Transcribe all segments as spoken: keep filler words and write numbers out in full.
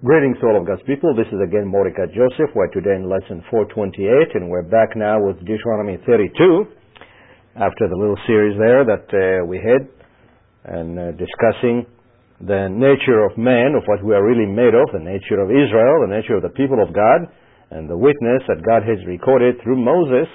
Greetings to all of God's people. This is again Mordecai Joseph. We're today in lesson four twenty-eight, and we're back now with Deuteronomy thirty-two after the little series there that uh, we had and uh, discussing the nature of man, of what we are really made of, the nature of Israel, the nature of the people of God, and the witness that God has recorded through Moses,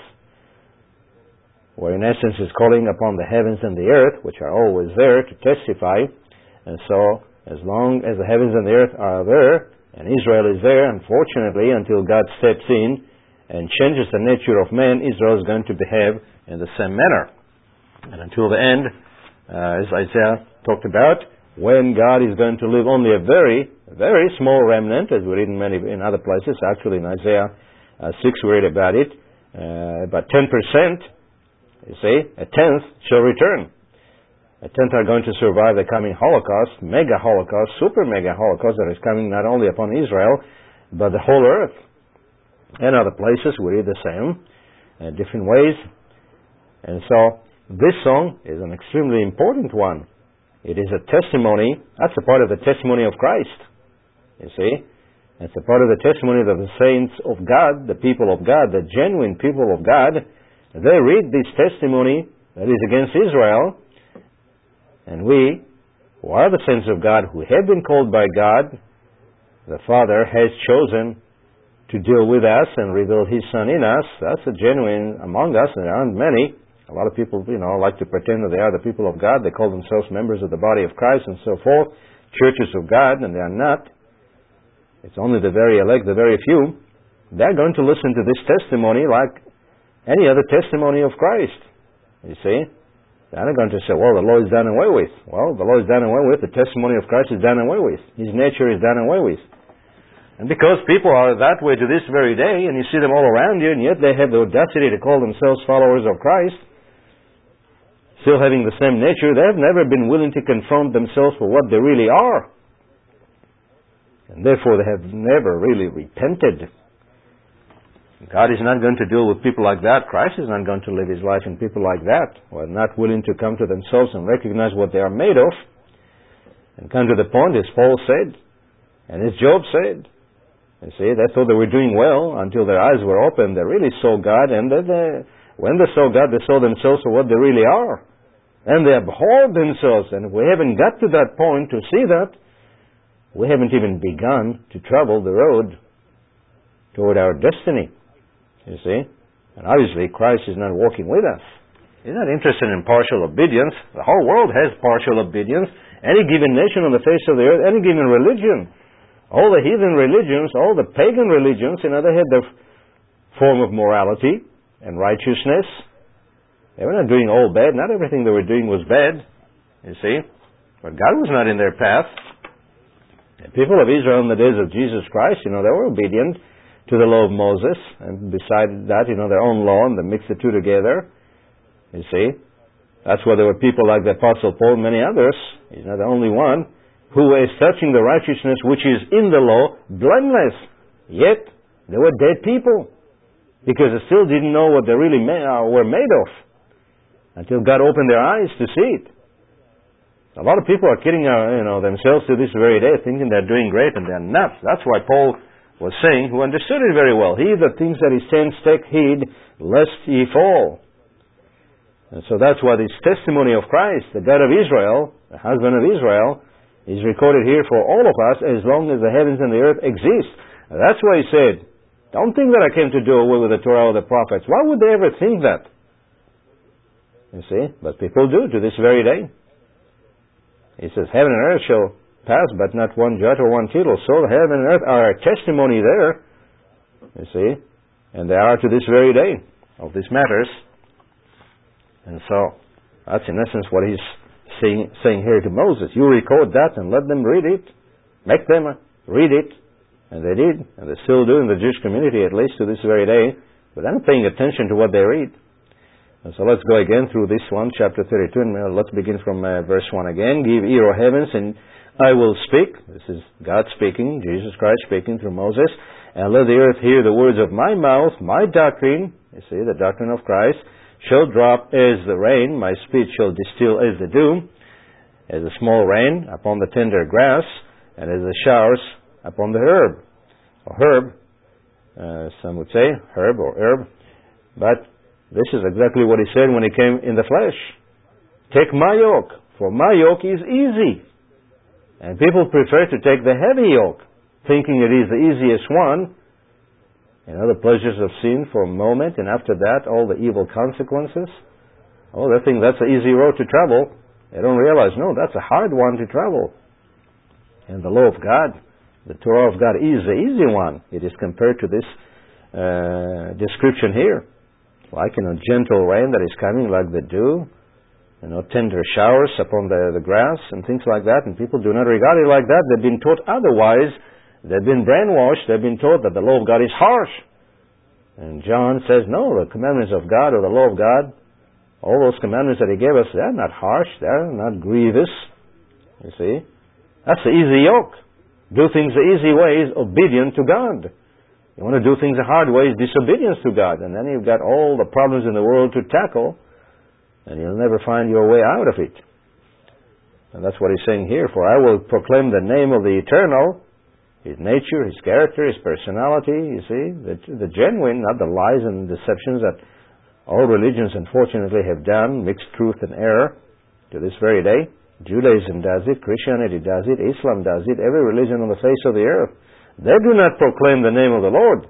where in essence is calling upon the heavens and the earth, which are always there to testify. And so as long as the heavens and the earth are there, and Israel is there, unfortunately, until God steps in and changes the nature of man, Israel is going to behave in the same manner. And until the end, uh, as Isaiah talked about, when God is going to leave only a very, very small remnant, as we read in many in other places, actually in Isaiah uh, six we read about it, uh, about ten percent, you see, a tenth shall return. A tenth are going to survive the coming Holocaust, mega Holocaust, super mega Holocaust that is coming not only upon Israel, but the whole earth. And other places we read the same, in different ways. And so, this song is an extremely important one. It is a testimony, that's a part of the testimony of Christ, you see. It's a part of the testimony of the saints of God, the people of God, the genuine people of God. They read this testimony that is against Israel. And we, who are the saints of God, who have been called by God, the Father has chosen to deal with us and reveal His Son in us. That's a genuine among us, and there aren't many. A lot of people, you know, like to pretend that they are the people of God. They call themselves members of the body of Christ and so forth, churches of God, and they are not. It's only the very elect, the very few. They're going to listen to this testimony like any other testimony of Christ, you see. They're not going to say, well, the law is done away with. Well, the law is done away with. The testimony of Christ is done away with. His nature is done away with. And because people are that way to this very day, and you see them all around you, and yet they have the audacity to call themselves followers of Christ, still having the same nature, they have never been willing to confront themselves for what they really are. And therefore they have never really repented. God is not going to deal with people like that. Christ is not going to live His life in people like that, who are not willing to come to themselves and recognize what they are made of, and come to the point, as Paul said, and as Job said. You see, they thought they were doing well until their eyes were opened. They really saw God, and they, they, when they saw God, they saw themselves for what they really are. And they abhorred themselves, and if we haven't got to that point to see that, we haven't even begun to travel the road toward our destiny. You see? And obviously Christ is not walking with us. He's not interested in partial obedience. The whole world has partial obedience. Any given nation on the face of the earth, any given religion, all the heathen religions, all the pagan religions, you know, they had their form of morality and righteousness. They were not doing all bad. Not everything they were doing was bad, you see. But God was not in their path. The people of Israel in the days of Jesus Christ, you know, they were obedient to the law of Moses, and beside that, you know, their own law, and they mixed the two together, you see. That's why there were people like the Apostle Paul and many others. He's not the only one, who were searching the righteousness which is in the law, blameless. Yet, they were dead people, because they still didn't know what they really ma- uh, were made of, until God opened their eyes to see it. A lot of people are kidding uh, you know, themselves to this very day, thinking they're doing great, and they're not. That's why Paul was saying, who understood it very well, he that thinks that he stands, take heed, lest ye fall. And so that's why this testimony of Christ, the God of Israel, the husband of Israel, is recorded here for all of us as long as the heavens and the earth exist. And that's why he said, don't think that I came to do away with the Torah or the prophets. Why would they ever think that? You see, but people do to this very day. He says, heaven and earth shall pass, but not one jot or one tittle. So the heaven and earth are a testimony there, you see, and they are to this very day of these matters. And so, that's in essence what he's saying, saying here to Moses. You record that and let them read it. Make them read it. And they did, and they still do in the Jewish community, at least to this very day, but they're not paying attention to what they read. And so let's go again through this one, chapter thirty-two, and let's begin from uh, verse one again. Give ear, O heavens, and I will speak. This is God speaking, Jesus Christ speaking through Moses. And let the earth hear the words of my mouth, my doctrine, you see, the doctrine of Christ, shall drop as the rain, my speech shall distill as the dew, as a small rain upon the tender grass, and as the showers upon the herb, or herb, uh, some would say, herb or herb. But this is exactly what he said when he came in the flesh. Take my yoke, for my yoke is easy. And people prefer to take the heavy yoke, thinking it is the easiest one. You know, the pleasures of sin for a moment, and after that, all the evil consequences. Oh, they think that's an easy road to travel. They don't realize, no, that's a hard one to travel. And the law of God, the Torah of God, is the easy one. It is compared to this uh, description here. Like in a gentle rain that is coming like the dew, you know, tender showers upon the, the grass and things like that, and people do not regard it like that. They've been taught otherwise. They've been brainwashed. They've been taught that the law of God is harsh. And John says, no, the commandments of God or the law of God, all those commandments that He gave us, they're not harsh. They're not grievous. You see? That's the easy yoke. Do things the easy way is obedient to God. You want to do things the hard way is disobedience to God. And then you've got all the problems in the world to tackle, and you'll never find your way out of it. And that's what He's saying here. For I will proclaim the name of the Eternal, His nature, His character, His personality, you see, the, the genuine, not the lies and deceptions that all religions unfortunately have done, mixed truth and error to this very day. Judaism does it, Christianity does it, Islam does it, every religion on the face of the earth. They do not proclaim the name of the Lord.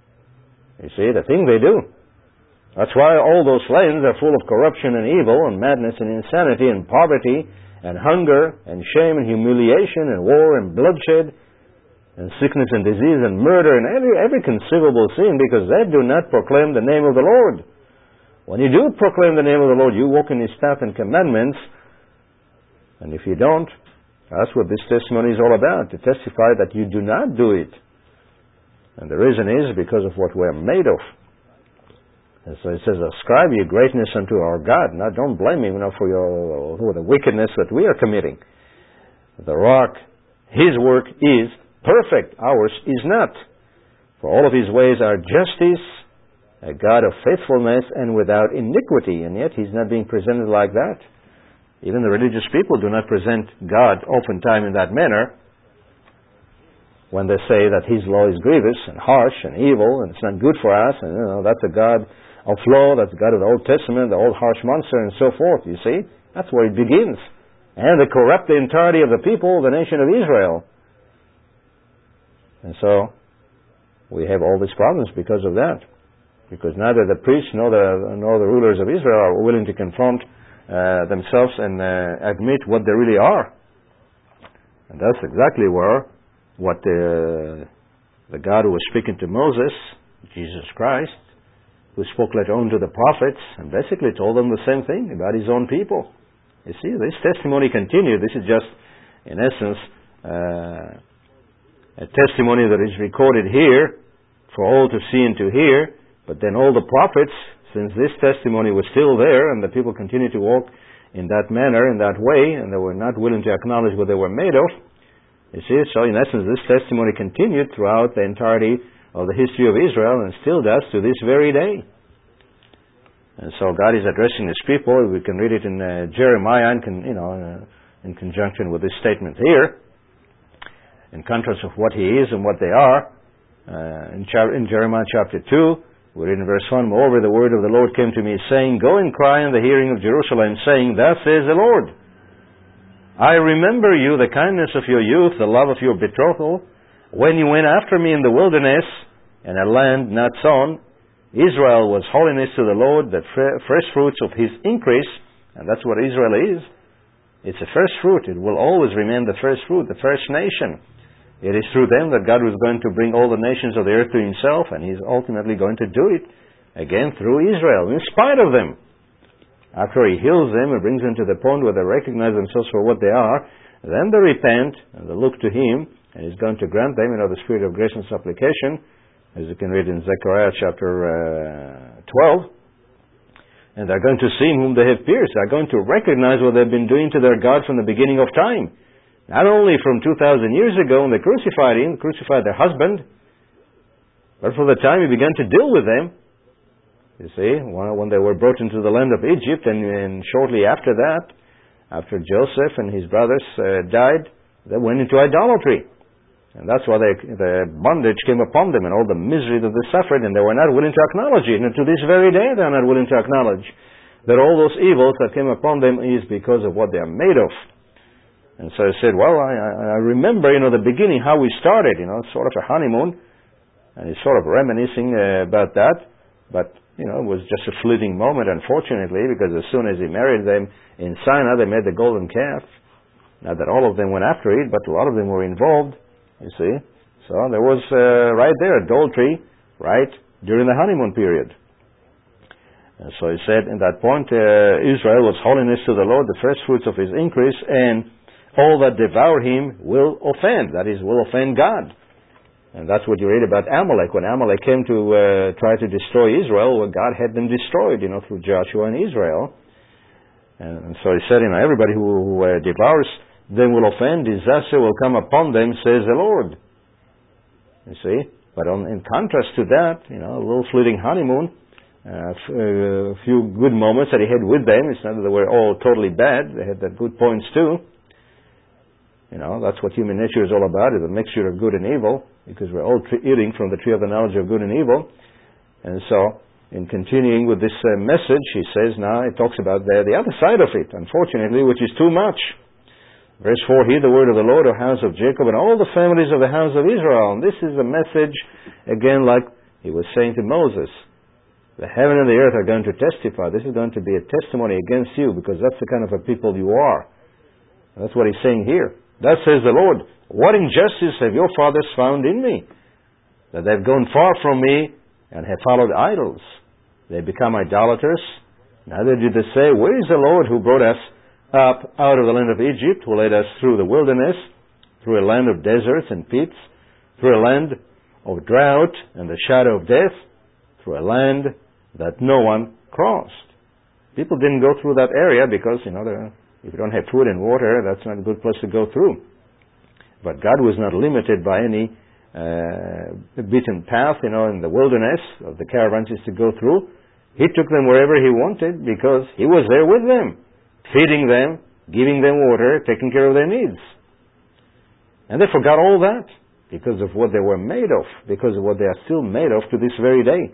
You see, the thing they do. That's why all those lands are full of corruption and evil and madness and insanity and poverty and hunger and shame and humiliation and war and bloodshed and sickness and disease and murder and every, every conceivable sin, because they do not proclaim the name of the Lord. When you do proclaim the name of the Lord, you walk in His path and commandments, and if you don't, that's what this testimony is all about, to testify that you do not do it. And the reason is because of what we are made of. And so it says, ascribe your greatness unto our God. Now don't blame Him, you know, for, your, for the wickedness that we are committing. The rock, His work is perfect. Ours is not. For all of His ways are justice, a God of faithfulness and without iniquity. And yet He's not being presented like that. Even the religious people do not present God oftentimes in that manner when they say that His law is grievous and harsh and evil and it's not good for us, and you know, that's a God of law, that's the God of the Old Testament, the old harsh monster, and so forth. You see, that's where it begins. And they corrupt the entirety of the people, the nation of Israel. And so we have all these problems because of that. Because neither the priests nor the, nor the rulers of Israel are willing to confront uh, themselves and uh, admit what they really are. And that's exactly where what the, the God who was speaking to Moses, Jesus Christ, who spoke later on to the prophets, and basically told them the same thing about His own people. You see, this testimony continued. This is just, in essence, uh, a testimony that is recorded here for all to see and to hear. But then all the prophets, since this testimony was still there, and the people continued to walk in that manner, in that way, and they were not willing to acknowledge what they were made of, you see, so in essence this testimony continued throughout the entirety of the history of Israel, and still does to this very day. And so God is addressing His people. We can read it in uh, Jeremiah, and can, you know, uh, in conjunction with this statement here, in contrast of what He is and what they are. Uh, in, cha- in Jeremiah chapter two, we read in verse one, moreover the word of the Lord came to me, saying, go and cry in the hearing of Jerusalem, saying, thus says the Lord, I remember you, the kindness of your youth, the love of your betrothal, when you went after me in the wilderness, in a land not sown. Israel was holiness to the Lord, the first fruits of His increase, and that's what Israel is. It's a first fruit. It will always remain the first fruit, the first nation. It is through them that God was going to bring all the nations of the earth to Himself, and He's ultimately going to do it, again, through Israel, in spite of them. After He heals them and brings them to the point where they recognize themselves for what they are, then they repent, and they look to Him, and He's going to grant them, you know, the spirit of grace and supplication, as you can read in Zechariah chapter uh, twelve. And they're going to see Him whom they have pierced. They're going to recognize what they've been doing to their God from the beginning of time. Not only from two thousand years ago when they crucified Him, crucified their husband, but from the time He began to deal with them. You see, when they were brought into the land of Egypt, and, and shortly after that, after Joseph and his brothers uh, died, they went into idolatry. And that's why they, the bondage came upon them and all the misery that they suffered, and they were not willing to acknowledge it. And to this very day, they are not willing to acknowledge that all those evils that came upon them is because of what they are made of. And so I said, well, I, I remember, you know, the beginning, how we started, you know, sort of a honeymoon, and he's sort of reminiscing uh, about that. But, you know, it was just a fleeting moment, unfortunately, because as soon as he married them in Sinai, they made the golden calf. Not that all of them went after it, but a lot of them were involved, you see. So there was uh, right there adultery, right, during the honeymoon period. And so he said, in that point, uh, Israel was holiness to the Lord, the first fruits of his increase, and all that devour him will offend. That is, will offend God. And that's what you read about Amalek. When Amalek came to uh, try to destroy Israel, well, God had them destroyed, you know, through Joshua and Israel. And, and so he said, you know, everybody who, who uh, devours them will offend. Disaster will come upon them, says the Lord. You see? But on, in contrast to that, you know, a little fleeting honeymoon, uh, f- uh, a few good moments that he had with them. It's not that they were all totally bad. They had their good points too. You know, that's what human nature is all about, is a mixture of good and evil, because we're all tre- eating from the tree of the knowledge of good and evil. And so, in continuing with this uh, message, he says now, it talks about the, the other side of it, unfortunately, which is too much. Verse four, hear the word of the Lord, O house of Jacob, and all the families of the house of Israel. And this is a message, again, like he was saying to Moses. The heaven and the earth are going to testify. This is going to be a testimony against you, because that's the kind of a people you are. That's what he's saying here. Thus says the Lord, what injustice have your fathers found in me, that they've gone far from me and have followed idols. They become idolaters. Neither did they say, where is the Lord who brought us up out of the land of Egypt, who led us through the wilderness, through a land of deserts and pits, through a land of drought and the shadow of death, through a land that no one crossed. People didn't go through that area because, you know, if you don't have food and water, that's not a good place to go through. But God was not limited by any uh, beaten path, you know, in the wilderness of the caravans to go through. He took them wherever He wanted because He was there with them, feeding them, giving them water, taking care of their needs. And they forgot all that because of what they were made of, because of what they are still made of to this very day.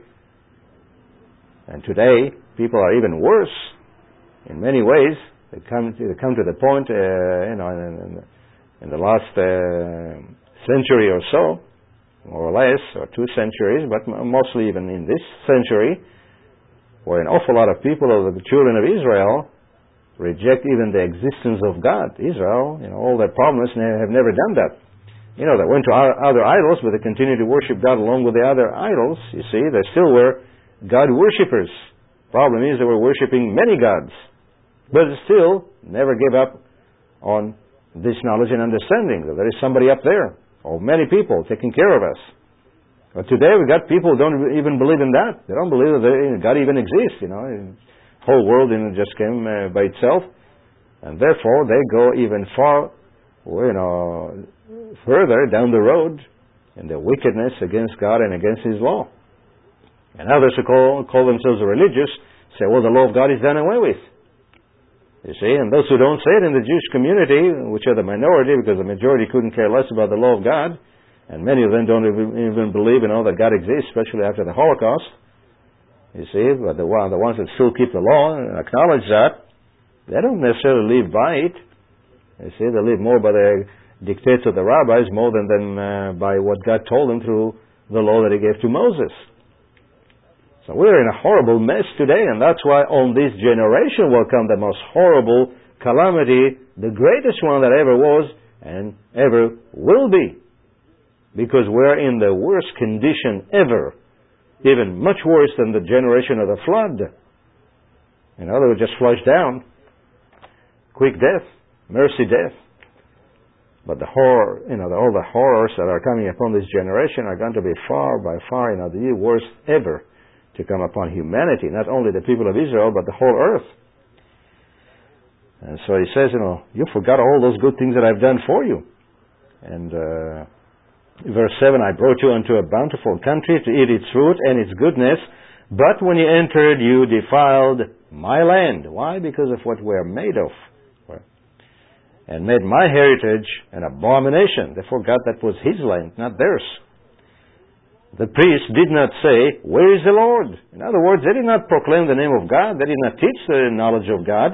And today, people are even worse in many ways. They come to, they come to the point, uh, you know, in, in, in the last uh, century or so, more or less, or two centuries, but mostly even in this century, where an awful lot of people, of the children of Israel, reject even the existence of God. Israel, you know, all their promise, have never done that. You know, they went to other idols, but they continued to worship God along with the other idols. You see, they still were God worshippers. Problem is, they were worshiping many gods. But still, never gave up on this knowledge and understanding that there is somebody up there, or many people taking care of us. But today we got people who don't even believe in that. They don't believe that God even exists, you know. The whole world you know, just came uh, by itself. And therefore, they go even far, you know, further down the road in their wickedness against God and against His law. And others who call, call themselves religious say, well, the law of God is done away with. You see, and those who don't say it in the Jewish community, which are the minority, because the majority couldn't care less about the law of God, and many of them don't even, even believe in all that God exists, especially after the Holocaust. You see, but the, the ones that still keep the law and acknowledge that, they don't necessarily live by it. You see, they live more by the dictates of the rabbis more than, than uh, by what God told them through the law that He gave to Moses. So we're in a horrible mess today, and that's why on this generation will come the most horrible calamity, the greatest one that ever was and ever will be. Because we're in the worst condition ever, even much worse than the generation of the flood. In other words, just flushed down. Quick death, mercy death. But the horror, you know, the, all the horrors that are coming upon this generation are going to be far, by far, you know, the worst ever to come upon humanity, not only the people of Israel, but the whole earth. And so he says, you know, you forgot all those good things that I've done for you. And uh, verse seven, I brought you unto a bountiful country to eat its fruit and its goodness, but when you entered, you defiled my land. Why? Because of what we're made of. and made my heritage an abomination. They forgot that was his land, not theirs. The priests did not say, where is the Lord? In other words, they did not proclaim the name of God. They did not teach the knowledge of God.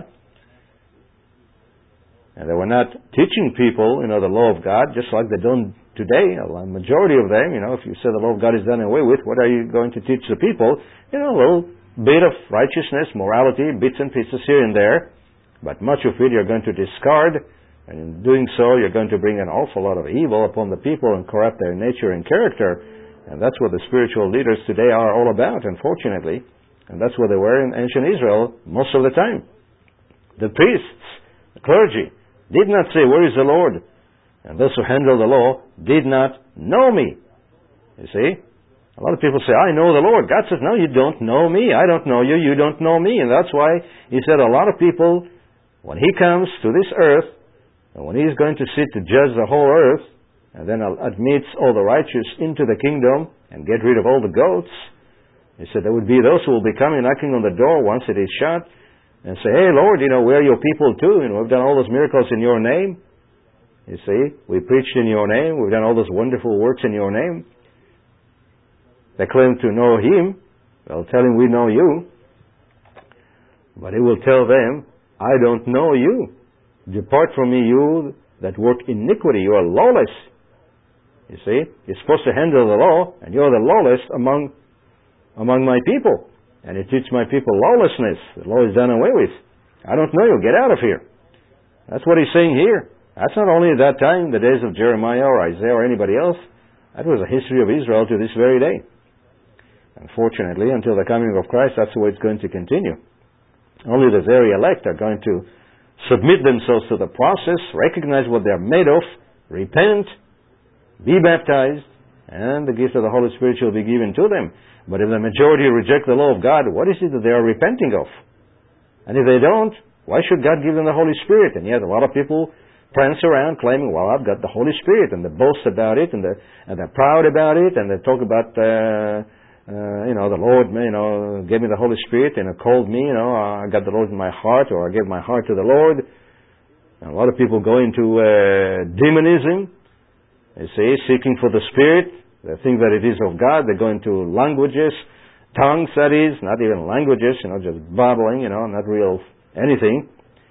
And they were not teaching people, you know, the law of God, just like they don't today. A majority of them, you know, if you say the law of God is done away with, what are you going to teach the people? You know, a little bit of righteousness, morality, bits and pieces here and there. But much of it you're going to discard. And in doing so, you're going to bring an awful lot of evil upon the people and corrupt their nature and character. And that's what the spiritual leaders today are all about, unfortunately. And that's what they were in ancient Israel most of the time. The priests, the clergy, did not say, where is the Lord? And those who handle the law did not know me. You see? A lot of people say, I know the Lord. God says, no, you don't know me. I don't know you. You don't know me. And that's why He said a lot of people, when He comes to this earth, and when He is going to sit to judge the whole earth, and then admits all the righteous into the kingdom and get rid of all the goats, He said there would be those who will be coming knocking on the door once it is shut and say, hey, Lord, you know, where are your people too? You know, we've done all those miracles in your name. You see, we preached in your name. We've done all those wonderful works in your name. They claim to know Him. They'll tell Him, we know you. But He will tell them, I don't know you. Depart from me, you that work iniquity. You are lawless. You see, you're supposed to handle the law, and you're the lawless among among my people. And you teach my people lawlessness. The law is done away with. I don't know you. Get out of here. That's what He's saying here. That's not only at that time, the days of Jeremiah or Isaiah or anybody else. That was the history of Israel to this very day. Unfortunately, until the coming of Christ, that's the way it's going to continue. Only the very elect are going to submit themselves to the process, recognize what they're made of, repent, be baptized, and the gift of the Holy Spirit shall be given to them. But if the majority reject the law of God, what is it that they are repenting of? And if they don't, why should God give them the Holy Spirit? And yet a lot of people prance around claiming, well, I've got the Holy Spirit, and they boast about it, and they're, and they're proud about it, and they talk about, uh, uh, you know, the Lord, you know, gave me the Holy Spirit, and it called me, you know, I got the Lord in my heart, or I gave my heart to the Lord. And a lot of people go into uh, demonism, you see, seeking for the Spirit. They think that it is of God. They go into languages, tongues, that is, not even languages, you know, just babbling, you know, not real anything.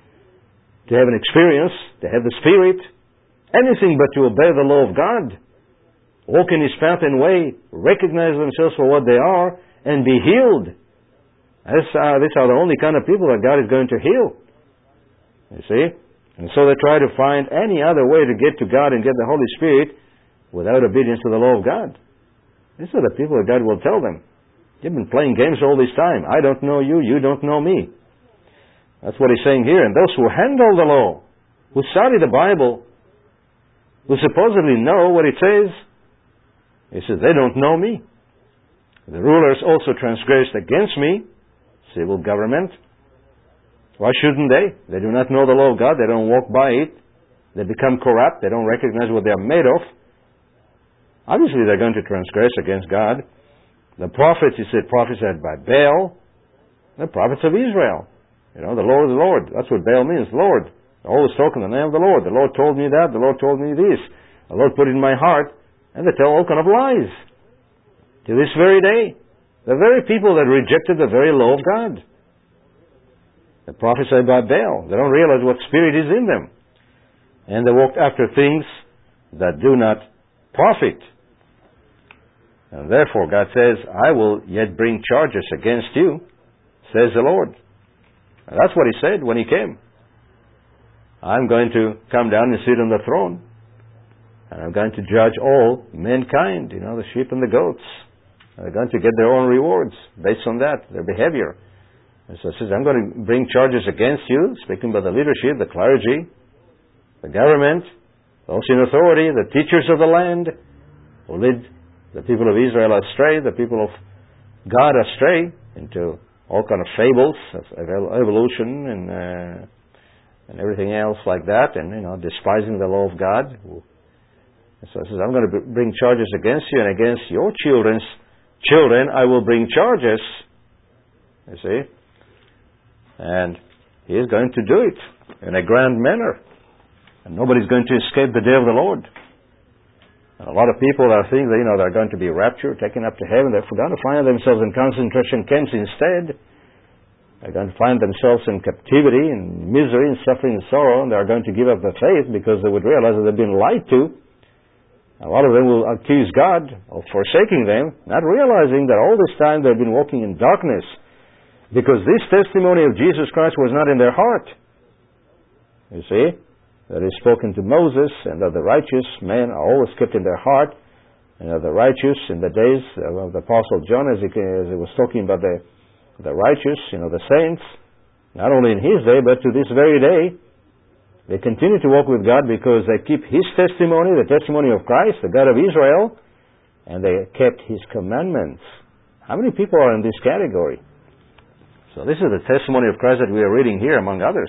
To have an experience, to have the Spirit, anything but to obey the law of God, walk in His path and way, recognize themselves for what they are, and be healed. This, uh, these are the only kind of people that God is going to heal. You see? And so they try to find any other way to get to God and get the Holy Spirit without obedience to the law of God. These are the people that God will tell them. You've been playing games all this time. I don't know you, you don't know me. That's what He's saying here. And those who handle the law, who study the Bible, who supposedly know what it says, He says, they don't know me. The rulers also transgressed against me, civil government. Why shouldn't they? They do not know the law of God. They don't walk by it. They become corrupt. They don't recognize what they are made of. Obviously, they're going to transgress against God. The prophets, He said, prophesied by Baal, the prophets of Israel. You know, the Lord, the Lord. That's what Baal means, Lord. They always talk in the name of the Lord. The Lord told me that. The Lord told me this. The Lord put it in my heart. And they tell all kind of lies. To this very day. The very people that rejected the very law of God. They prophesied by Baal. They don't realize what spirit is in them. And they walked after things that do not profit. And therefore God says, I will yet bring charges against you, says the Lord. And that's what He said when He came. I'm going to come down and sit on the throne. And I'm going to judge all mankind, you know, the sheep and the goats. They're going to get their own rewards based on that, their behavior. And so it says, I'm going to bring charges against you, speaking by the leadership, the clergy, the government, those in authority, the teachers of the land, who lead the people of Israel astray, the people of God astray, into all kind of fables of evolution and uh, and everything else like that, and, you know, despising the law of God. And so it says, I'm going to bring charges against you, and against your children's children I will bring charges. You see? And He is going to do it in a grand manner. And nobody's going to escape the day of the Lord. And a lot of people are thinking that, you know, they're going to be raptured, taken up to heaven. They're going to find themselves in concentration camps instead. They're going to find themselves in captivity and misery and suffering and sorrow, and they're going to give up their faith because they would realize that they've been lied to. A lot of them will accuse God of forsaking them, not realizing that all this time they've been walking in darkness because this testimony of Jesus Christ was not in their heart. You see? That is spoken to Moses, and that the righteous men are always kept in their heart, and that the righteous in the days of the Apostle John, as he, as he was talking about the, the righteous, you know, the saints, not only in his day, but to this very day, they continue to walk with God because they keep His testimony, the testimony of Christ, the God of Israel, and they kept His commandments. How many people are in this category? So this is the testimony of Christ that we are reading here, among others.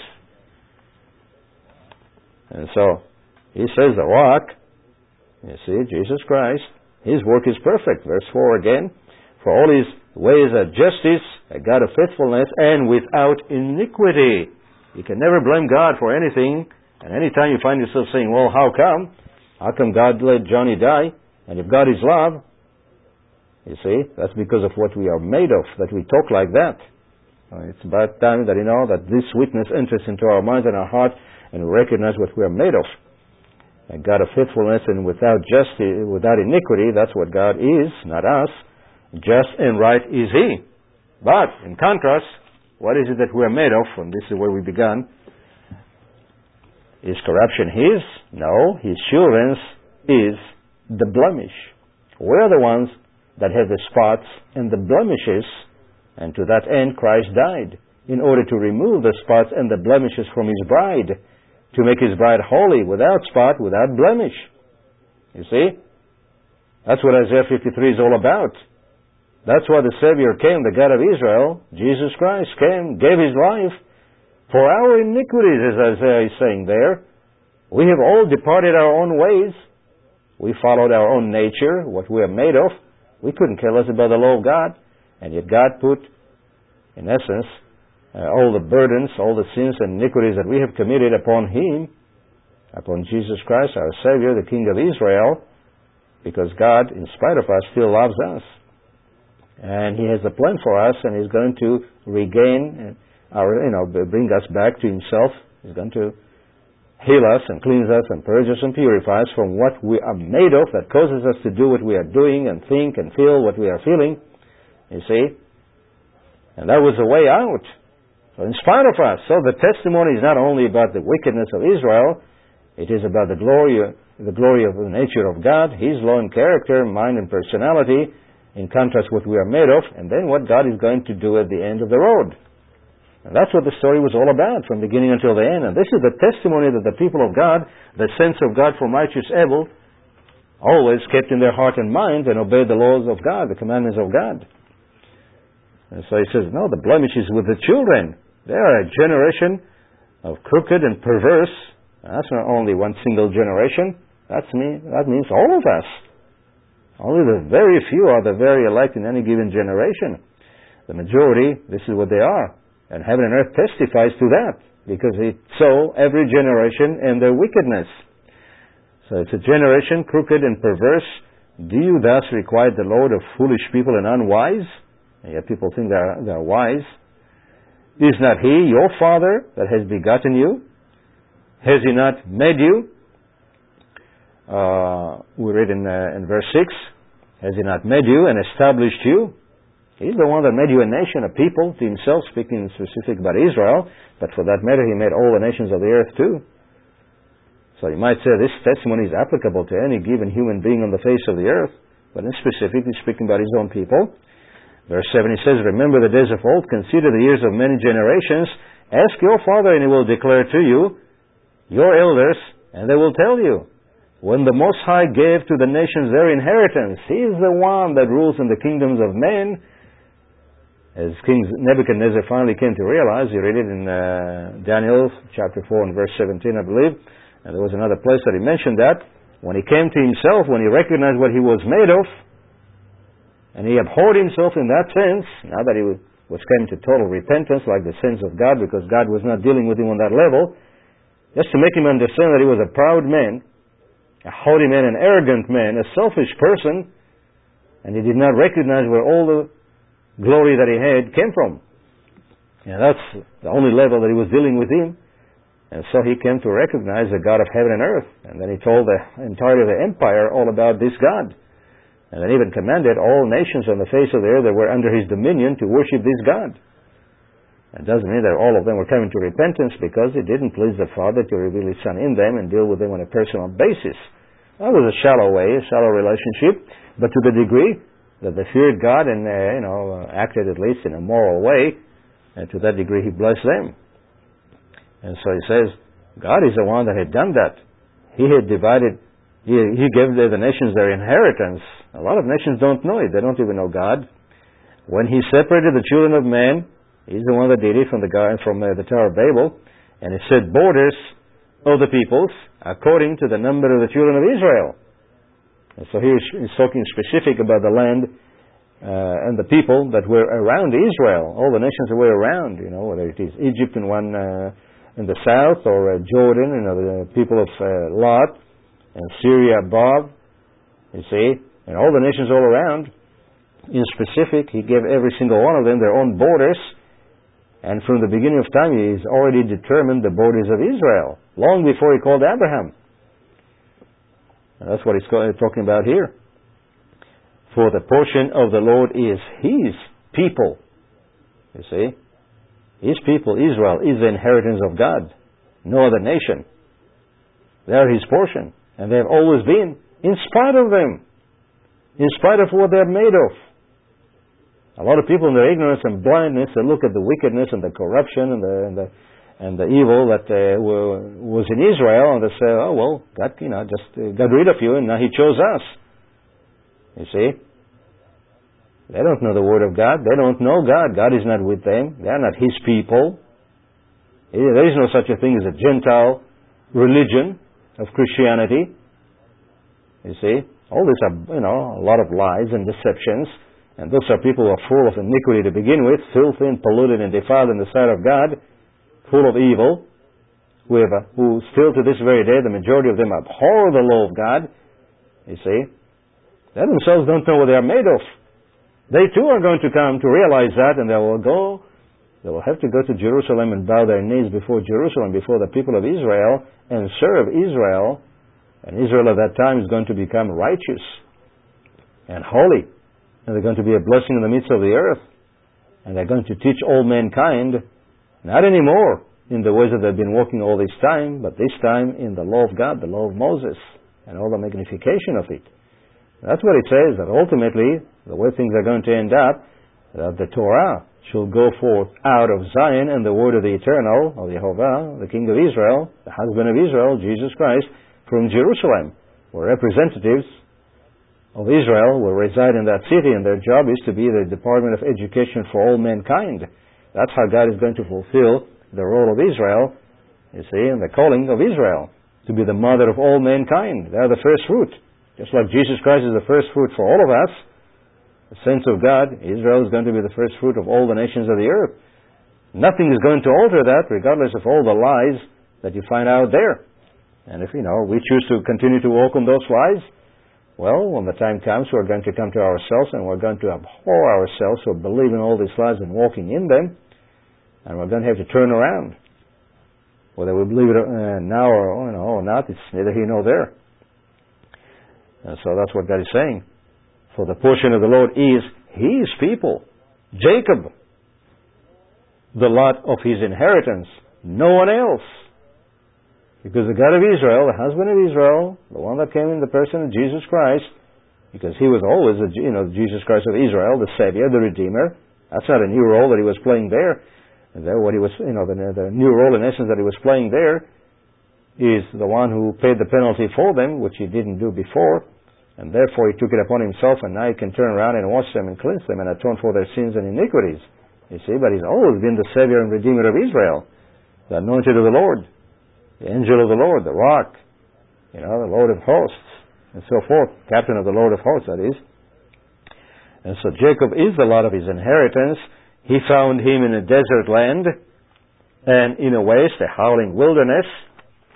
And so, he says the rock, you see, Jesus Christ, His work is perfect. Verse four again, for all His ways are justice, a God of faithfulness, and without iniquity. You can never blame God for anything, and anytime you find yourself saying, well, how come? How come God let Johnny die? And if God is love, you see, that's because of what we are made of, that we talk like that. It's about time that, you know, that this witness enters into our minds and our heart, and we recognize what we are made of. A God of faithfulness and without justice, without iniquity, that's what God is, not us. Just and right is He. But, in contrast, what is it that we are made of? And this is where we began. Is corruption His? No. His children's is the blemish. We're the ones that have the spots and the blemishes, and to that end Christ died, in order to remove the spots and the blemishes from His bride, to make His bride holy, without spot, without blemish. You see? That's what Isaiah fifty-three is all about. That's why the Savior came, the God of Israel, Jesus Christ, came, gave His life for our iniquities, as Isaiah is saying there. We have all departed our own ways. We followed our own nature, what we are made of. We couldn't care less about the law of God. And yet God put, in essence, Uh, all the burdens, all the sins and iniquities that we have committed upon Him, upon Jesus Christ, our Savior, the King of Israel, because God, in spite of us, still loves us. And He has a plan for us, and He's going to regain our, you know, bring us back to Himself. He's going to heal us and cleanse us and purge us and purify us from what we are made of that causes us to do what we are doing and think and feel what we are feeling. You see? And that was the way out. So in spite of us, so the testimony is not only about the wickedness of Israel, it is about the glory, the glory of the nature of God, His law and character, mind and personality, in contrast with what we are made of, and then what God is going to do at the end of the road. And that's what the story was all about, from beginning until the end. And this is the testimony that the people of God, the sense of God from righteous Abel, always kept in their heart and mind and obeyed the laws of God, the commandments of God. And so he says, no, the blemish is with the children. They are a generation of crooked and perverse. That's not only one single generation. That's me, that means all of us. Only the very few are the very elect in any given generation. The majority, this is what they are. And heaven and earth testifies to that, because it's so every generation and their wickedness. So it's a generation crooked and perverse. Do you thus requite the Lord of foolish people and unwise? And yet people think they are, they are wise. Is not He your Father that has begotten you? Has He not made you? Uh, we read in, uh, in verse six, has He not made you and established you? He's the one that made you a nation, a people to Himself, speaking specific about Israel, but for that matter He made all the nations of the earth too. So you might say this testimony is applicable to any given human being on the face of the earth, but in specifically speaking about His own people. Verse seven, He says, remember the days of old, consider the years of many generations, ask your Father and He will declare to you, your elders, and they will tell you. When the Most High gave to the nations their inheritance, He is the one that rules in the kingdoms of men. As King Nebuchadnezzar finally came to realize, you read it in uh, Daniel chapter four and verse seventeen, I believe, and there was another place that he mentioned that, when he came to himself, when he recognized what he was made of, and he abhorred himself in that sense, now that he was came to total repentance, like the sins of God, because God was not dealing with him on that level, just to make him understand that he was a proud man, a haughty man, an arrogant man, a selfish person, and he did not recognize where all the glory that he had came from. And that's the only level that he was dealing with him. And so he came to recognize the God of heaven and earth. And then he told the entirety of the empire all about this God. And then even commanded all nations on the face of the earth that were under his dominion to worship this God. It doesn't mean that all of them were coming to repentance, because it didn't please the Father to reveal his Son in them and deal with them on a personal basis. That was a shallow way, a shallow relationship, but to the degree that they feared God and uh, you know uh, acted at least in a moral way, and to that degree he blessed them. And so he says, God is the one that had done that. He had divided, he, he gave the, the nations their inheritance. A lot of nations don't know it. They don't even know God. When he separated the children of man, he's the one that did it from the from uh, the Tower of Babel, and he set borders of the peoples according to the number of the children of Israel. And so he is talking specific about the land uh, and the people that were around Israel, all the nations that were around, you know, whether it is Egypt in one uh, in the south, or uh, Jordan, you know, the people of uh, Lot, and Syria above, you see, and all the nations all around. In specific, he gave every single one of them their own borders. And from the beginning of time, he's already determined the borders of Israel, long before he called Abraham. And that's what he's talking about here. For the portion of the Lord is his people. You see? His people, Israel, is the inheritance of God. No other nation. They are his portion. And they have always been, in spite of them. In spite of what they're made of. A lot of people in their ignorance and blindness, they look at the wickedness and the corruption and the and the, and the evil that uh, were, was in Israel, and they say, oh, well, God, you know, just uh, got rid of you, and now he chose us. You see? They don't know the Word of God. They don't know God. God is not with them. They are not his people. There is no such a thing as a Gentile religion of Christianity. You see? All these are, you know, a lot of lies and deceptions. And those are people who are full of iniquity to begin with, filthy and polluted and defiled in the sight of God, full of evil, who, have, who still to this very day, the majority of them abhor the law of God. You see? They themselves don't know what they are made of. They too are going to come to realize that, and they will go, they will have to go to Jerusalem and bow their knees before Jerusalem, before the people of Israel, and serve Israel. And Israel at that time is going to become righteous and holy. And they're going to be a blessing in the midst of the earth. And they're going to teach all mankind, not anymore in the ways that they've been walking all this time, but this time in the law of God, the law of Moses, and all the magnification of it. That's what it says, that ultimately, the way things are going to end up, that the Torah shall go forth out of Zion, and the word of the Eternal, of Jehovah, the King of Israel, the husband of Israel, Jesus Christ, from Jerusalem, where representatives of Israel will reside in that city, and their job is to be the Department of Education for all mankind. That's how God is going to fulfill the role of Israel, you see, and the calling of Israel, to be the mother of all mankind. They are the first fruit. Just like Jesus Christ is the first fruit for all of us, the saints of God, Israel is going to be the first fruit of all the nations of the earth. Nothing is going to alter that, regardless of all the lies that you find out there. And if, you know, we choose to continue to walk on those lies, well, when the time comes, we're going to come to ourselves, and we're going to abhor ourselves for believing all these lies and walking in them, and we're going to have to turn around. Whether we believe it uh, now or, you know, or not, it's neither here nor there. And so that's what God is saying. For the portion of the Lord is his people, Jacob, the lot of his inheritance, no one else. Because the God of Israel, the husband of Israel, the one that came in the person of Jesus Christ, because he was always, the, you know, Jesus Christ of Israel, the Savior, the Redeemer. That's not a new role that he was playing there. And there, what he was, you know, the, the new role in essence that he was playing there is the one who paid the penalty for them, which he didn't do before, and therefore he took it upon himself, and now he can turn around and wash them and cleanse them and atone for their sins and iniquities. You see, but he's always been the Savior and Redeemer of Israel, the anointed of the Lord, the angel of the Lord, the rock, you know, the Lord of hosts, and so forth, captain of the Lord of hosts, that is. And so Jacob is the lot of his inheritance. He found him in a desert land and in a waste, a howling wilderness,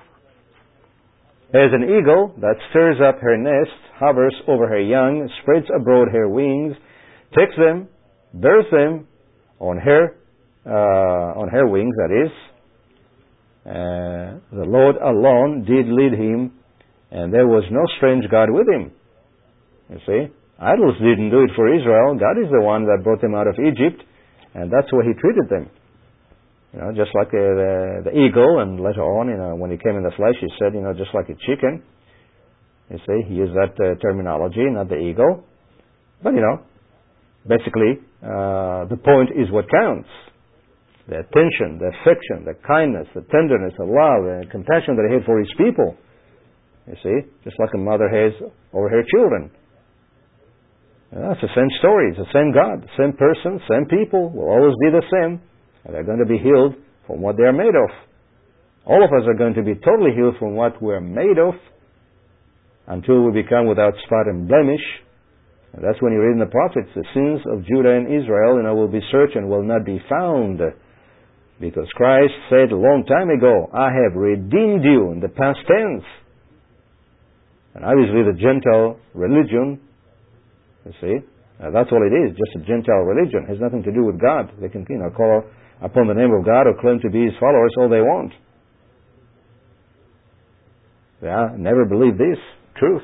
As an eagle that stirs up her nest, hovers over her young, spreads abroad her wings, takes them, bears them on her uh, on her wings, that is. Uh, the Lord alone did lead him, and there was no strange God with him. You see, idols didn't do it for Israel. God is the one that brought them out of Egypt, and that's why he treated them. You know, just like the, the, the eagle, and later on, you know, when he came in the flesh, he said, you know, just like a chicken. You see, he used that uh, terminology, not the eagle. But, you know, basically, uh, the point is what counts. The attention, the affection, the kindness, the tenderness, the love, and compassion that he had for his people. You see, just like a mother has over her children. And that's the same story. It's the same God, same person, same people, will always be the same. And they're going to be healed from what they're made of. All of us are going to be totally healed from what we're made of until we become without spot and blemish. And that's when you read in the prophets, the sins of Judah and Israel, you know, will be searched and will not be found. Because Christ said a long time ago, I have redeemed you in the past tense. And obviously the Gentile religion, you see, uh, that's all it is, just a Gentile religion. It has nothing to do with God. They can, you know, call upon the name of God or claim to be his followers all they want. Yeah, never believe this truth.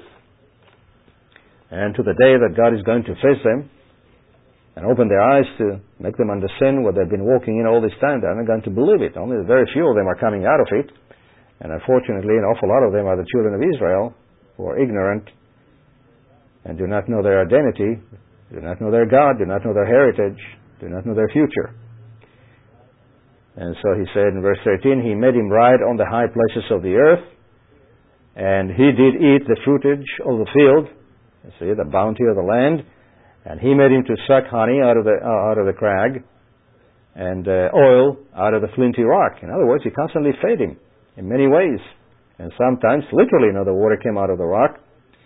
And to the day that God is going to face them and open their eyes to make them understand what they've been walking in all this time, they're not going to believe it. Only very few of them are coming out of it. And unfortunately, an awful lot of them are the children of Israel who are ignorant and do not know their identity, do not know their God, do not know their heritage, do not know their future. And so he said in verse thirteen, he made him ride on the high places of the earth, and he did eat the fruitage of the field, you see, the bounty of the land, and he made him to suck honey out of the uh, out of the crag, and uh, oil out of the flinty rock. In other words, he constantly fed him in many ways, and sometimes literally, you know, the water came out of the rock.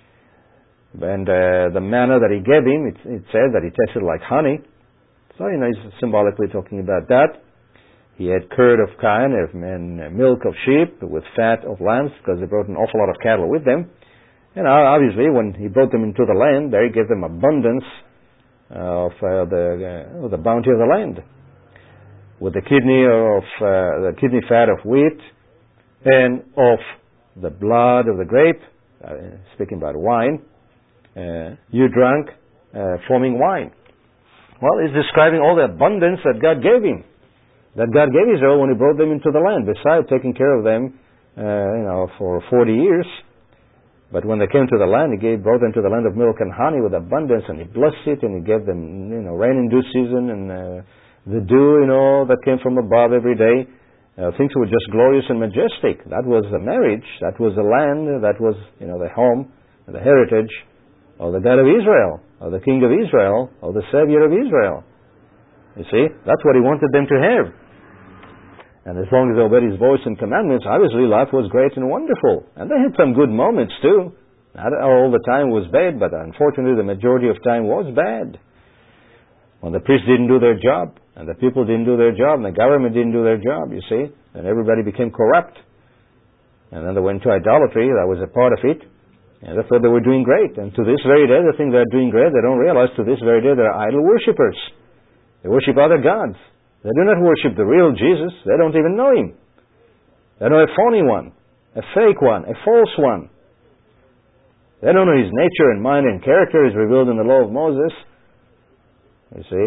And uh, the manna that he gave him, it, it said that it tasted like honey. So, you know, he's symbolically talking about that. He had curd of kine and milk of sheep with fat of lambs, because they brought an awful lot of cattle with them. And obviously, when he brought them into the land, there he gave them abundance of uh, the uh, the bounty of the land, with the kidney of uh, the kidney fat of wheat and of the blood of the grape. Uh, speaking about wine, uh, you drank uh, foaming wine. Well, he's describing all the abundance that God gave him, that God gave Israel when he brought them into the land, besides taking care of them, uh, you know, for forty years. But when they came to the land, he gave, brought them to the land of milk and honey with abundance, and he blessed it, and he gave them, you know, rain in due season, and uh, the dew, you know, that came from above every day. Uh, things were just glorious and majestic. That was the marriage. That was the land. That was, you know, the home, the heritage of the God of Israel, of the King of Israel, of the Savior of Israel. You see, that's what he wanted them to have. And as long as they obeyed his voice and commandments, obviously life was great and wonderful. And they had some good moments too. Not all the time was bad, but unfortunately the majority of time was bad. When the priests didn't do their job, and the people didn't do their job, and the government didn't do their job, you see, and everybody became corrupt. And then they went to idolatry. That was a part of it. And they thought they were doing great. And to this very day, they think they're doing great. They don't realize to this very day they're idol worshippers. They worship other gods. They do not worship the real Jesus. They don't even know him. They know a phony one, a fake one, a false one. They don't know his nature and mind and character is revealed in the law of Moses. You see?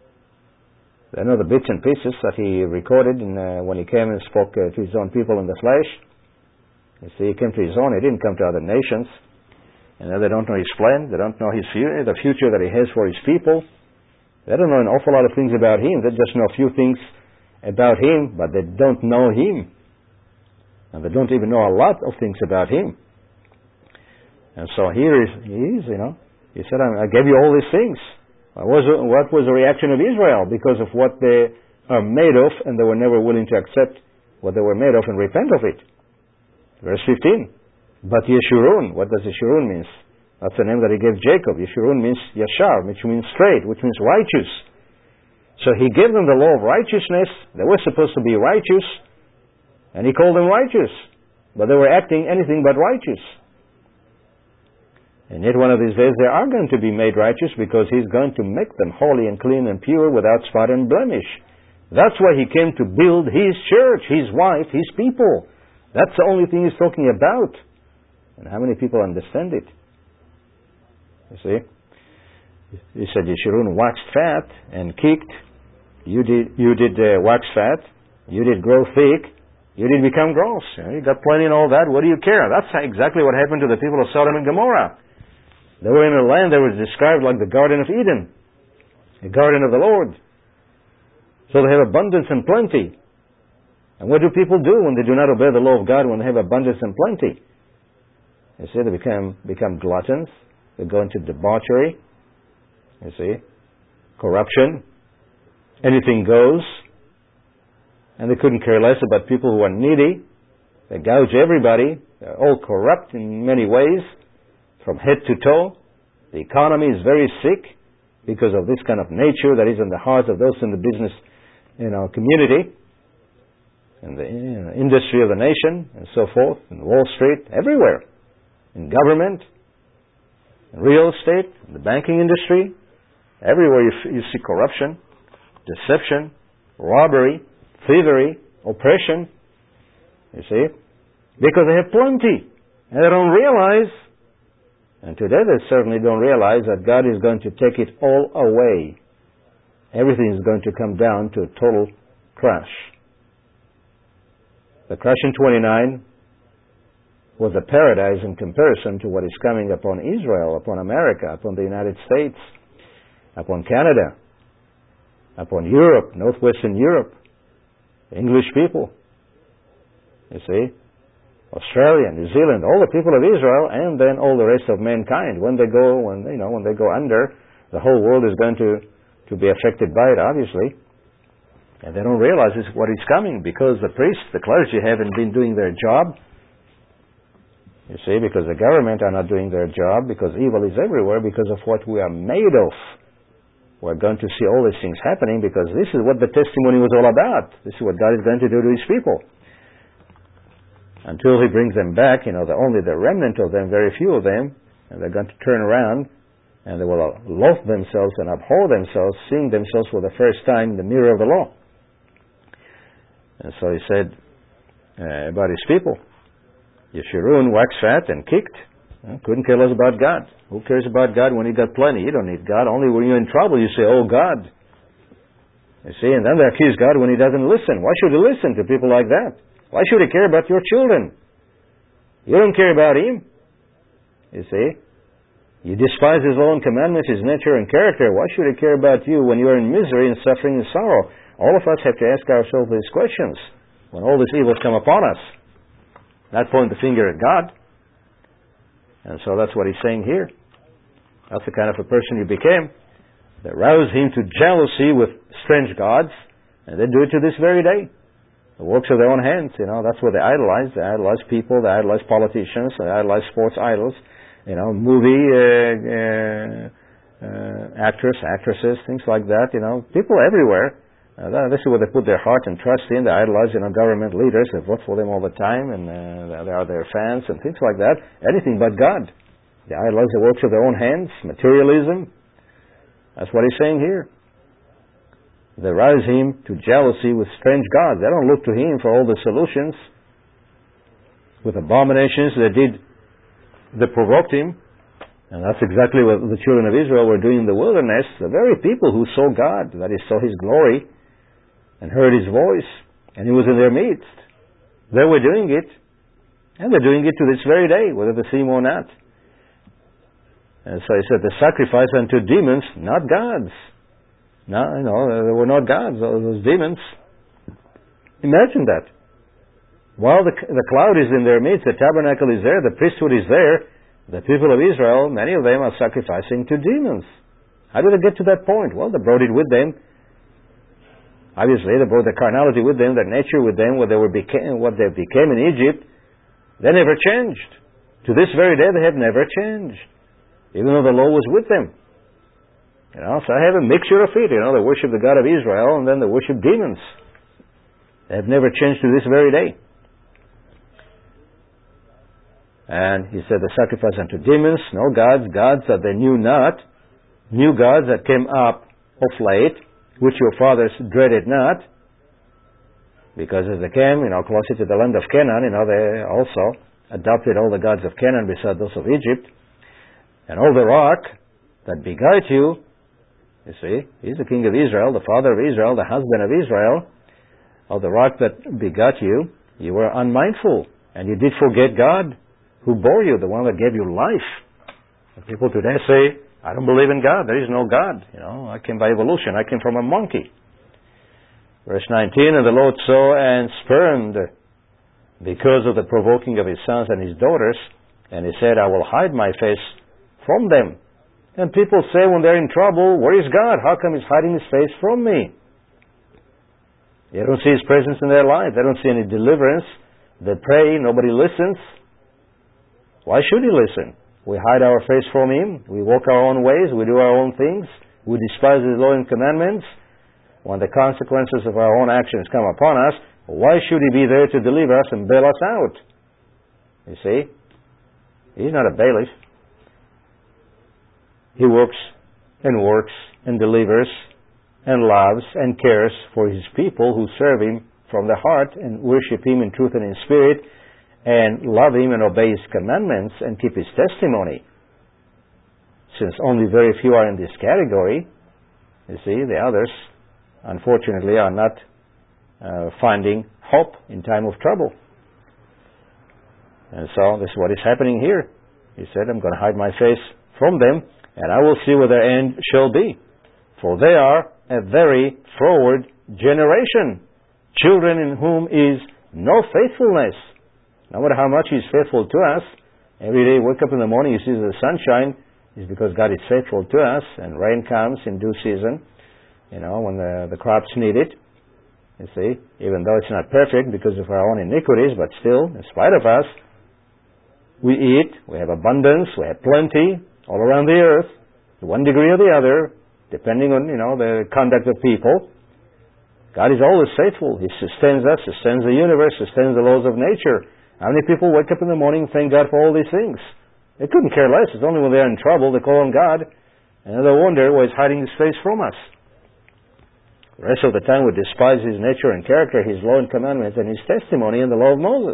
They know the bits and pieces that he recorded in, uh, when he came and spoke uh, to his own people in the flesh. You see, he came to his own. He didn't come to other nations. And they don't know his plan. They don't know his future, the future that he has for his people. They don't know an awful lot of things about him. They just know a few things about him, but they don't know him. And they don't even know a lot of things about him. And so here is, he is, you know, he said, I gave you all these things. What was, what was the reaction of Israel? Because of what they are made of, and they were never willing to accept what they were made of and repent of it. Verse fifteen. But Yeshurun, what does Yeshurun mean? That's the name that he gave Jacob. Yeshurun means Yashar, which means straight, which means righteous. So he gave them the law of righteousness. They were supposed to be righteous, and he called them righteous. but they were acting anything but righteous. And yet one of these days they are going to be made righteous, because He's going to make them holy and clean and pure, without spot and blemish. That's why He came to build His church, His wife, His people. That's the only thing He's talking about. And how many people understand it? You see? He said, Yeshurun waxed fat and kicked. You did, you did uh, wax fat. You did grow thick. You did become gross. You know, you got plenty and all that. What do you care? That's exactly what happened to the people of Sodom and Gomorrah. They were in a land that was described like the Garden of Eden, the garden of the Lord. So they have abundance and plenty. And what do people do when they do not obey the law of God, when they have abundance and plenty? You see, they become, become gluttons. They go into debauchery. You see, corruption. Anything goes. And they couldn't care less about people who are needy. They gouge everybody. They're all corrupt in many ways, from head to toe. The economy is very sick because of this kind of nature that is in the hearts of those in the business, in our community, in the you know, industry of the nation, and so forth, in Wall Street, everywhere, in government, in real estate, in the banking industry, everywhere you, f- you see corruption, deception, robbery, thievery, oppression, you see, because they have plenty, and they don't realize. And today they certainly don't realize that God is going to take it all away. Everything is going to come down to a total crash. The crash in twenty-nine was a paradise in comparison to what is coming upon Israel, upon America, upon the United States, upon Canada, upon Europe, northwestern Europe, English people. You see? Australia, New Zealand, all the people of Israel, and then all the rest of mankind. When they go, when you know, when they go under, the whole world is going to, to be affected by it, obviously. And they don't realize this, what is coming, because the priests, the clergy, haven't been doing their job. You see, because the government are not doing their job, because evil is everywhere, because of what we are made of. We're going to see all these things happening, because this is what the testimony was all about. This is what God is going to do to His people. Until He brings them back, you know, the, only the remnant of them, very few of them, and they're going to turn around, and they will loathe themselves and abhor themselves, seeing themselves for the first time in the mirror of the law. And so He said uh, about His people, Yeshurun waxed fat and kicked. Uh, couldn't care less about God. Who cares about God when you got plenty? You don't need God. Only when you're in trouble you say, oh God. You see, and then they accuse God when He doesn't listen. Why should He listen to people like that? Why should He care about your children? You don't care about Him. You see? You despise His law and commandments, His nature and character. Why should He care about you when you are in misery and suffering and sorrow? All of us have to ask ourselves these questions when all these evils come upon us. Not point the finger at God. And so that's what He's saying here. That's the kind of a person you became. They rouse Him to jealousy with strange gods, and they do it to this very day. The works of their own hands, you know, that's what they idolize. They idolize people, they idolize politicians, they idolize sports idols, you know, movie uh, uh, uh, actors, actresses, things like that, you know, people everywhere. Uh, this is what they put their heart and trust in. They idolize, you know, government leaders. They vote for them all the time, and uh, they are their fans and things like that. Anything but God. They idolize the works of their own hands, materialism. That's what He's saying here. They rouse Him to jealousy with strange gods. They don't look to Him for all the solutions. With abominations they did, they provoked Him. And that's exactly what the children of Israel were doing in the wilderness. The very people who saw God, that is, saw His glory, and heard His voice, and He was in their midst. They were doing it, and they're doing it to this very day, whether they see Him or not. And so He said, they sacrifice unto demons, not gods. No, you know, they were not gods, those demons. Imagine that. While the, the cloud is in their midst, the tabernacle is there, the priesthood is there, the people of Israel, many of them are sacrificing to demons. How did they get to that point? Well, they brought it with them. Obviously, they brought the carnality with them, their nature with them, what they were became, what they became in Egypt. They never changed. To this very day, they have never changed, even though the law was with them. You know, so I have a mixture of it. You know, they worship the God of Israel, and then they worship demons. They have never changed to this very day. And he said, the sacrifice unto demons, no gods, gods that they knew not, new gods that came up of late, which your fathers dreaded not, because as they came, you know, closer to the land of Canaan, you know, they also adopted all the gods of Canaan beside those of Egypt. And all the rock that begat you, you see, he's the king of Israel, the father of Israel, the husband of Israel, of the rock that begat you, you were unmindful, and you did forget God, who bore you, the one that gave you life. And people today say, I don't believe in God, there is no God. You know, I came by evolution, I came from a monkey. Verse nineteen, and the Lord saw and spurned because of the provoking of his sons and his daughters, and he said, I will hide my face from them. And people say when they're in trouble, where is God? How come he's hiding his face from me? They don't see his presence in their life. They don't see any deliverance. They pray, nobody listens. Why should he listen? We hide our face from him. We walk our own ways. We do our own things. We despise his law and commandments. When the consequences of our own actions come upon us, why should he be there to deliver us and bail us out? You see? He's not a bailiff. He works and works and delivers and loves and cares for his people who serve him from the heart and worship him in truth and in spirit and love him and obey his commandments and keep his testimony. Since only very few are in this category, you see, the others, unfortunately, are not uh, finding hope in time of trouble. And so this is what is happening here. He said, I'm going to hide my face from them, and I will see what their end shall be. For they are a very froward generation, children in whom is no faithfulness. No matter how much he's faithful to us, every day you wake up in the morning, you see the sunshine, is because God is faithful to us, and rain comes in due season, you know, when the, the crops need it. You see, even though it's not perfect because of our own iniquities, but still, in spite of us, we eat, we have abundance, we have plenty all around the earth, to one degree or the other, depending on, you know, the conduct of people. God is always faithful. He sustains us, sustains the universe, sustains the laws of nature. How many people wake up in the morning and thank God for all these things? They couldn't care less. It's only when they're in trouble they call on God, and they wonder why he's hiding his face from us. The rest of the time we despise his nature and character, his law and commandments, and his testimony and the law of Moses.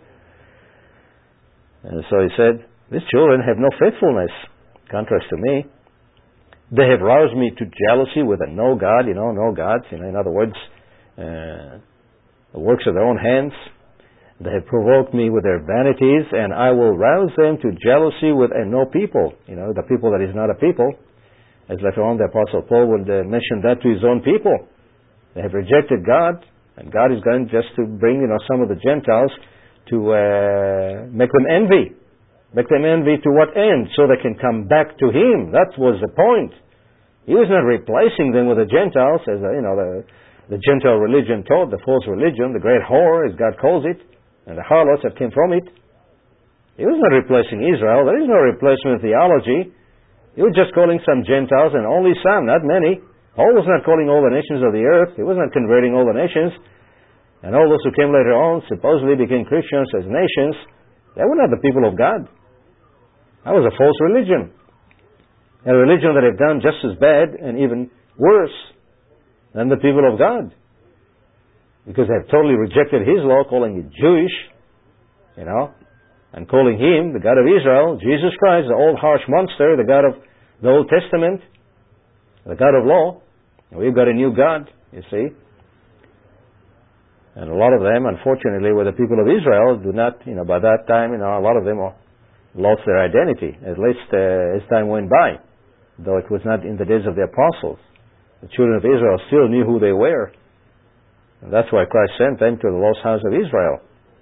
And so he said, these children have no faithfulness, contrast to me. They have roused me to jealousy with a no God, you know, no gods, you know, in other words, uh, the works of their own hands. They have provoked me with their vanities, and I will rouse them to jealousy with a no people, you know, the people that is not a people. As later on the Apostle Paul would uh, mention that to his own people. They have rejected God, and God is going just to bring, you know, some of the Gentiles to uh, make them envy. Make them envy to what end? So they can come back to him. That was the point. He was not replacing them with the Gentiles, as uh, you know, the, the Gentile religion taught, the false religion, the great whore, as God calls it, and the harlots that came from it. He was not replacing Israel. There is no replacement theology. He was just calling some Gentiles, and only some, not many. Paul was not calling all the nations of the earth. He was not converting all the nations. And all those who came later on supposedly became Christians as nations. They were not the people of God. That was a false religion. A religion that had done just as bad and even worse than the people of God. Because they have totally rejected his law, calling it Jewish, you know, and calling him the God of Israel, Jesus Christ, the old harsh monster, the God of the Old Testament, the God of law. And we've got a new God, you see. And a lot of them, unfortunately, were the people of Israel, do not, you know, by that time, you know, a lot of them lost their identity, at least uh, as time went by, though it was not in the days of the apostles. The children of Israel still knew who they were. And that's why Christ sent them to the lost house of Israel.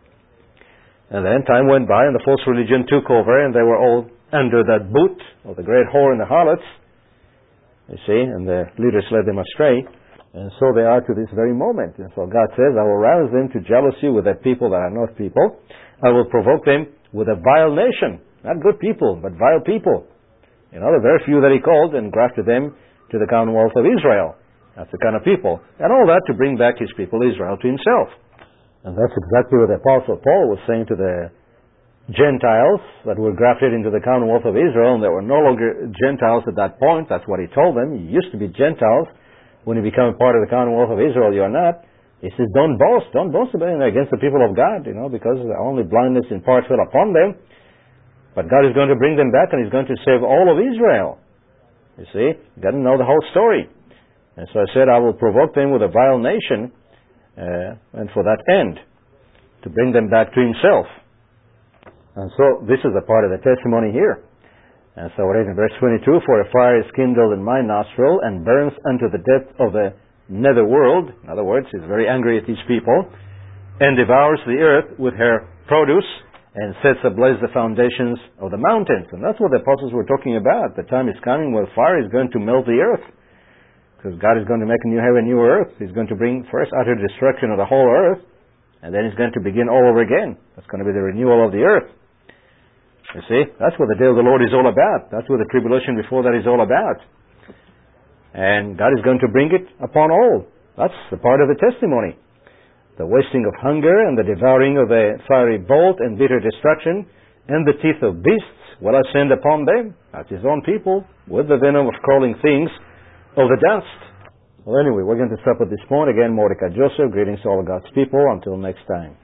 And then time went by and the false religion took over, and they were all under that boot of the great whore and the harlots, you see, and the leaders led them astray. And so they are to this very moment. And so God says, I will rouse them to jealousy with a people that are not people. I will provoke them with a vile nation. Not good people, but vile people. You know, the very few that he called and grafted them to the commonwealth of Israel. That's the kind of people. And all that to bring back his people Israel to himself. And that's exactly what the Apostle Paul was saying to the Gentiles that were grafted into the Commonwealth of Israel, and they were no longer Gentiles at that point. That's what he told them. You used to be Gentiles. When you become a part of the Commonwealth of Israel, you are not. He says, don't boast. Don't boast against the people of God, you know, because only blindness in part fell upon them. But God is going to bring them back, and He's going to save all of Israel. You see? You got to know the whole story. And so I said, I will provoke them with a vile nation, uh, and for that end, to bring them back to Himself. And so this is a part of the testimony here. And so we read in verse twenty-two, for a fire is kindled in my nostril and burns unto the depth of the nether world. In other words, He's very angry at these people, and devours the earth with her produce, and sets ablaze the foundations of the mountains. And that's what the apostles were talking about. The time is coming where fire is going to melt the earth. Because God is going to make a new heaven, new earth. He's going to bring first utter destruction of the whole earth, and then He's going to begin all over again. That's going to be the renewal of the earth. You see, that's what the day of the Lord is all about. That's what the tribulation before that is all about. And God is going to bring it upon all. That's the part of the testimony. The wasting of hunger and the devouring of the fiery bolt and bitter destruction and the teeth of beasts will I send upon them. That's His own people with the venom of crawling things of the dust. Well, anyway, we're going to stop at this point. Again, Mordecai Joseph, greetings to all of God's people. Until next time.